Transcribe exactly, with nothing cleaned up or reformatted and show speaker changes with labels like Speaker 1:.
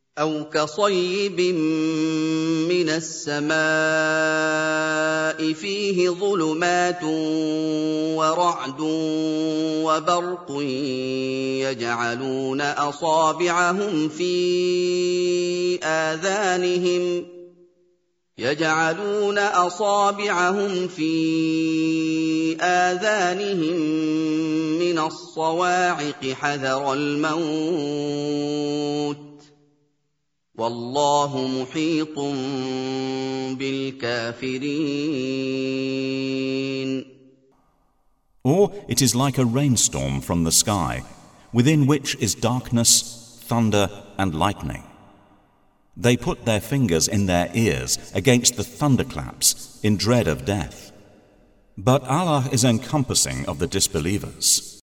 Speaker 1: أَوْ كَصَيِّبٍ مِّنَ السَّمَاءِ فِيهِ ظُلُمَاتٌ وَرَعْدٌ وَبَرْقٌ يَجْعَلُونَ أَصَابِعَهُمْ فِي آذَانِهِمْ يَجْعَلُونَ أَصَابِعَهُمْ فِي آذَانِهِم مِّنَ الصَّوَاعِقِ حَذَرَ الْمَوْتِ ۚ وَاللَّهُ مُحِيطٌ بِالْكَافِرِينَ.
Speaker 2: Or it is like a rainstorm from the sky, within which is darkness, thunder, and lightning. They put their fingers in their ears against the thunderclaps in dread of death. But Allah is encompassing of the disbelievers.